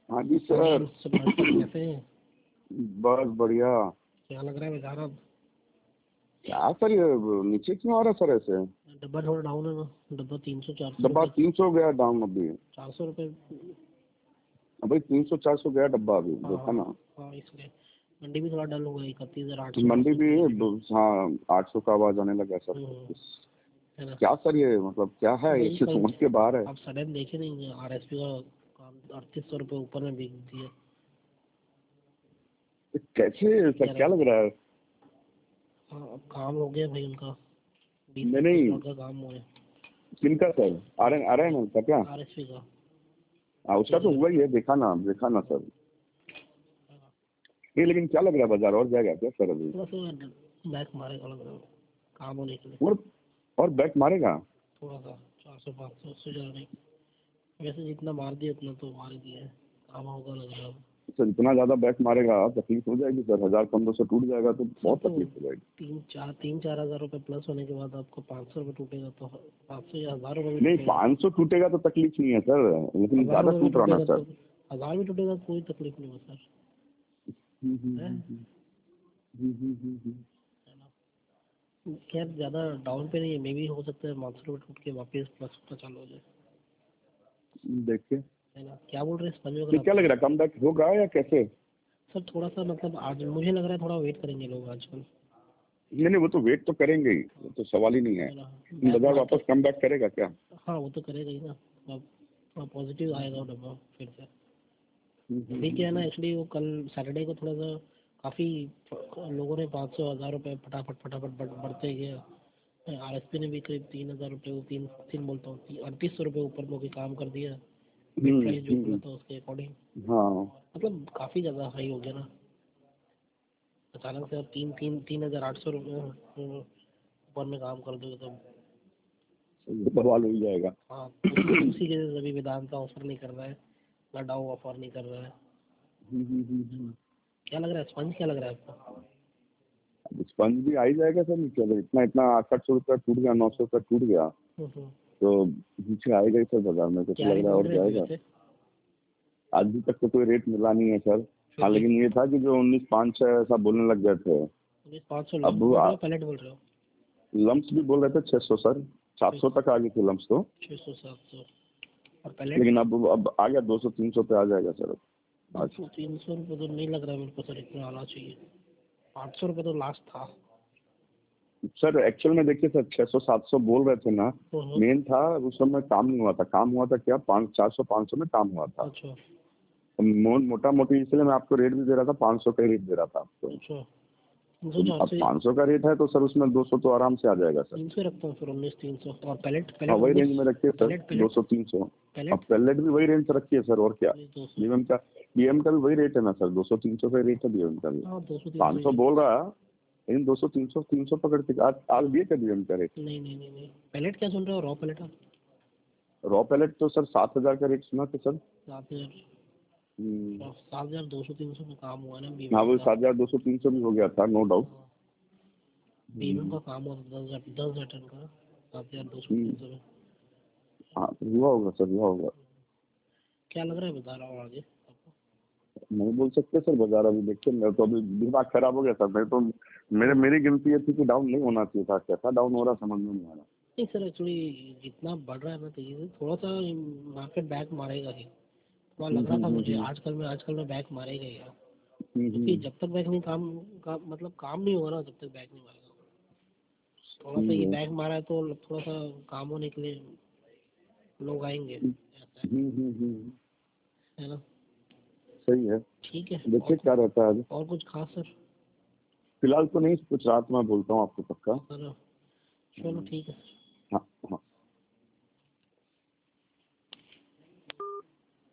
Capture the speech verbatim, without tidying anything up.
हाँ जी सर। कैसे हैं? बस बढ़िया। क्या लग रहा है बाजार अब? क्या सर ये नीचे क्यों आ रहा है सर ऐसे? डब्बा थोड़ा डाउन है ना, डब्बा तीन सौ चार सौ डब्बा रुपये तीन सौ गया डाउन अभी। चार सौ रुपये। अभी तीन सौ चार सौ गया डब्बा अभी, हाँ देखा ना। हाँ, इसलिए मंडी भी थोड़ा डल हो गई, इकतीस हजार आठ सौ मंडी भी बस। हाँ आठ सौ का आवाज आने लगा सर। है ना। क्या सर ये मतलब क्या है, वही इससे कल समझ के बाहर है। आप सडन देखे नहीं, आर एस पी का काम अड़तीस सौ रुपये ऊपर में बिक दिया। कैसे सर, क्या लग रहा है? हाँ, अब काम हो गया भाई उनका, बीस नहीं पच्चीस नहीं, लाख का काम हुआ है। किनका sir? R N R N का क्या? आर एस पी का। हाँ उसका तो हुआ ही है, देखा ना देखा ना सर। ये लेकिन क्या लग रहा है, बाजार और जाएगा क्या सर अभी? थोड़ा सा बैक मारेगा लग रहा है, काम होने के लिए। और और बैक मारेगा थोड़ा सा चार सौ पाँच सौ, उससे ज़्यादा नहीं। वैसे जितना मार दिया उतना तो मार ही दिया है, काम होगा लग रहा है। सर? इतना ज्यादा बैक मारेगा तकलीफ हो जाएगी सर, हजार पंद्रह सौ टूट जाएगा तो सर बहुत तो तकलीफ हो जाएगी। तीन चार तीन चार हज़ार रुपये प्लस होने के बाद आपको पाँच सौ रुपये टूटेगा तो पाँच सौ या हज़ार रुपये भी नहीं, टूटेगा। पाँच सौ टूटेगा तो तकलीफ नहीं है सर, लेकिन हज़ार ज्यादा रुपये भी टूट रहा ना टूटेगा सर। तो हज़ार भी टूटेगा कोई तकलीफ नहीं है सर। हम्म, हम्म, है हम्म, हम्म, हम्म, हम्म, हम्म। है ना। खैर ज़्यादा डाउन पे नहीं है, मे भी हो सकता है पाँच सौ रुपये टूट के वापस प्लस होना चालू हो जाए। देखिए है ना। क्या बोल रहे हैं स्पंज ये वगैरह क्या आपके? लग रहा है, कम बैक होगा या कैसे? सर थोड़ा सा मतलब आज मुझे लग रहा है थोड़ा वेट करेंगे लोग आजकल। नहीं नहीं, वो तो वेट तो करेंगे ही, वो तो सवाल ही नहीं है। है ना। लेकिन बैक बाजार मारते। वापस कम बैक करेगा क्या? हाँ वो तो करेगा ही ना। अब थोड़ा पॉजिटिव आएगा वो डब्बा फिर से। हम्म, हम्म, अभी क्या है ना, हम्म, एक्चुअली वो कल सैटरडे को थोड़ा सा काफ़ी लोगों ने पाँच सौ हज़ार रुपये फटाफट फटाफट बढ़, बढ़ते गए। आर एस पी ने भी करीब तीन हज़ार रुपये वो तीन तीन बोलता हूँ अड़तीस सौ रुपये ऊपर में भी काम कर दिया। बिड हम्म, प्राइस जो हम्म, खुला हम्म, था उसके अकॉर्डिंग। हाँ मतलब काफ़ी ज़्यादा हाई हो गया ना। अचानक से अब तीन तीन तीन हज़ार आठ सौ रुपये ऊपर में काम कर दोगे तो बवाल हो ही जाएगा। हाँ, उसी उसी के अभी वेदांता ऑफर नहीं कर रहा है, लडाऊ ऑफर नहीं कर रहा है। हम्म, हम्म, हम्म, हम्म। क्या लग रहा है स्पंज, क्या लग रहा है आपको? अब स्पंज भी आ ही जाएगा सर नीचे, अगर इतना इतना आठ आठ सौ रुपया टूट गया, नौ सौ रुपया टूट गया हम्म, हम्म। तो नीचे आएगा ही सर बाजार में, क्या कैसे लग रेट रहा है बोल और रहे हैं अभी जाएगा। वैसे? आज भी तक तो कोई रेट मिला नहीं है सर। फिर हाँ भी लेकिन ये था कि जो उन्नीस पाँच छः ऐसा बोलने लग गए थे। उन्नीस पाँच सौ अब लम्स बोल रहे हो पैलेट बोल रहे हो? लम्स भी बोल रहे थे छः सौ सर, सात छः सौ सौ तक आ गई थी लम्स तो। छः सौ सात सौ और पैलेट? लेकिन अब अब आ गया दो सौ तीन सौ पे आ जाएगा सर अब दो आज। सौ तीन सौ रुपये तो नहीं लग रहा है मेरे को सर, इतना आना चाहिए। पाँच सौ रुपये तो लास्ट था। सर एक्चुअल में देखिए सर, छः सौ सात सौ बोल रहे थे ना। हम्म। मेन था उस समय काम नहीं हुआ था, काम हुआ था क्या, पाँच चार सौ पाँच सौ में काम हुआ था। अच्छा मो, मोटा मोटी इसलिए मैं आपको रेट भी दे रहा था, पाँच सौ का ही रेट दे रहा था आपको। अच्छा। तीन सौ तो चार अब सौ पाँच सौ का रेट है तो सर उसमें दो सौ तो आराम से आ जाएगा सर। तीन सौ रखता हूँ फिर, उन्नीस तीन सौ और पैलेट हाँ पैलेट वही उन्नीस। रेंज में रखिए सर, पैलेट दो पैलेट सौ तीन सौ। अब पैलेट पैलेट भी वही रेंज से रखिए सर, और क्या। दो सौ। बीएम का बीएम का भी वही रेट है ना सर, दो सौ तीन सौ का रेट है बीएम का भी। हाँ दो सौ तीन सौ पाँच सौ ही है। बोल रहा है, लेकिन दो सौ तीन सौ तीन सौ पकड़ के आज आज दिए क्या बीएम का रेट? नहीं नहीं नहीं नहीं, पैलेट क्या सुन रहे हो, रॉ पैलेट आप? रॉ पैलेट तो सर सात हजार का रेट सुना था सर। सात हज़ार हम्म, सात हज़ार दो सौ तीन सौ में काम हुआ ना हाँ बीएमएम वो का। सात हजार दो सौ तीन सौ भी हो गया था, नो डाउट। बीएमएम हम्म, का काम हुआ था दस हज़ार दस हज़ार टन का, सात हज़ार दो सौ हम्म, तीन सौ में। हाँ तो हुआ होगा सर, हुआ होगा। क्या लग रहा है बता रहा हूँ आगे आपको? नहीं बोल सकते सर बाजार, अभी देखिए मेरा तो अभी दिमाग खराब हो गया सर, मैं तो मेरे मेरी गिनती ये थी कि डाउन नहीं होना चाहिए था, कैसा डाउन हो रहा समझ में नहीं आ रहा। नहीं सर, एक्चुअली जितना बढ़ रहा है ना तो ये थोड़ा सा मार्केट बैक मारेगा ही। थोड़ा हम्म, लग रहा हम्म, था हम्म, मुझे हम्म, आजकल में आजकल में बैक मारेगा ही यार। हम्म, क्योंकि हम्म, जब तक बैक नहीं काम का मतलब काम नहीं होगा ना तब तक बैक नहीं मारेगा। थोड़ा सा ठीक ये है। बैक मारा है तो थोड़ा सा काम होने के लिए लोग आएंगे, ऐसा है। हम्म, हम्म, हम्म, है ना। सही है। ठीक है। और देखिए क्या रहता है अभी। और कुछ खास सर? फिलहाल तो नहीं, कुछ रात में बोलता हूँ आपको पक्का। है ना। चलो ठीक है। हाँ हाँ।